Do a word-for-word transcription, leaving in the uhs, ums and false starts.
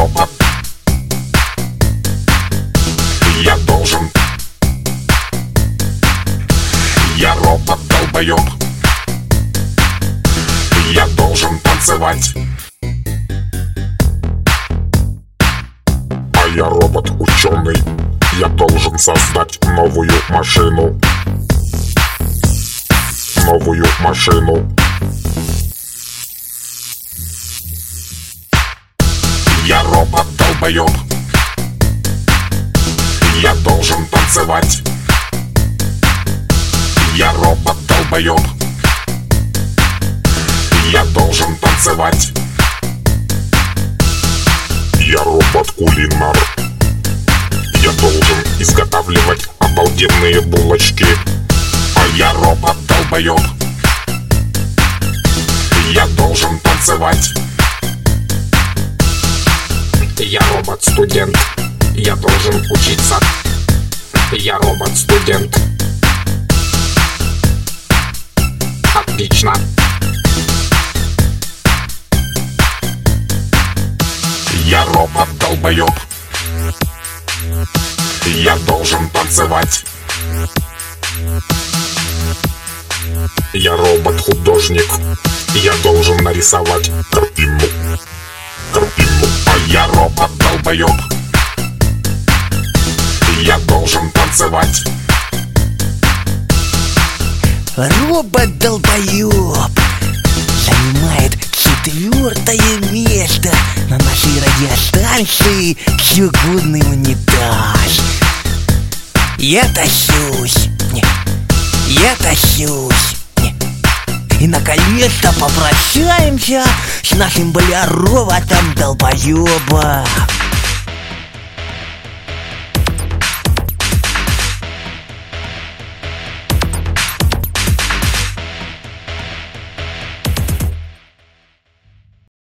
робот. Я должен. Я робот-долбоёб. Я должен танцевать. А я робот-ученый. Я должен создать новую машину. Новую машину. Я робот-долбоёб. Я должен танцевать. Я робот-долбоёб. Я должен танцевать. Я робот-кулинар. Я должен изготавливать обалденные булочки. А я робот-долбоёб. Я должен танцевать. Я робот-студент. Я должен учиться. Я робот-студент. Отлично. Я робот-долбоёб. Я должен танцевать. Я робот-художник. Я должен нарисовать картину. Картину. А я робот-долбоёб. Я должен танцевать. Робот-долбоёб занимает четвертое место на нашей радиостанции «Чугунный унитаз». Я тащусь, не, я тащусь, не. И наконец-то попрощаемся с нашим бля роботом-долбоёбом.